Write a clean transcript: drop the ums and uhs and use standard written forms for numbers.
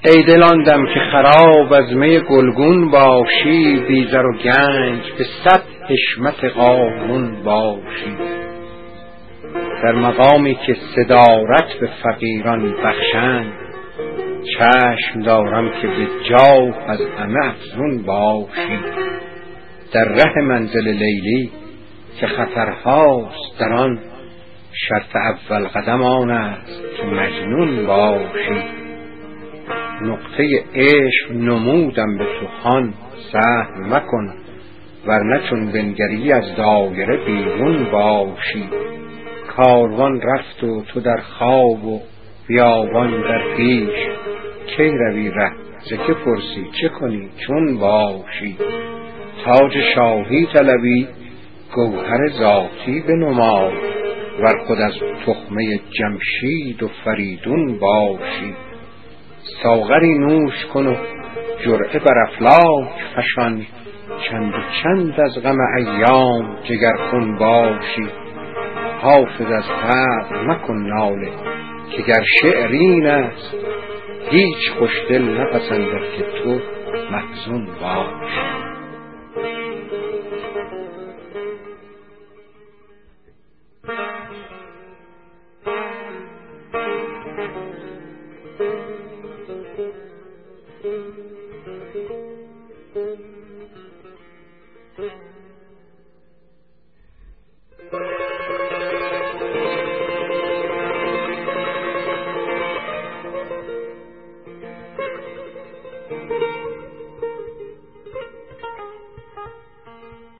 ای دل آن دم که خراب از می گلگون باشی، بی زر و گنج به 100 حشمت قارون باشی. در مقامی که صدارت به فقیران بخشند، چشم دارم که به جاه از همه افزون باشی. در ره منزل لیلی که خطرهاست در آن، شرط اول قدم آن است که مجنون باشی. نقطه عشق نمودم به تو هان، سهو مکن ورنه چون بنگری از دایره بیرون باشی. کاروان رفت و تو در خواب و بیابان در پیش، کی روی ره ز که پرسی چه کنی چون باشی. تاج شاهی طلبی گوهر ذاتی بنمای، ور خود از تخمه جمشید و فریدون باشی. ساغری نوش کن و جرعه بر افلاک فشان، چند و چند از غم ایام جگرخون باشی. حافظ از فقر مکن ناله که گر شعرین است، هیچ خوشدل نپسندد که تو محزون باشی.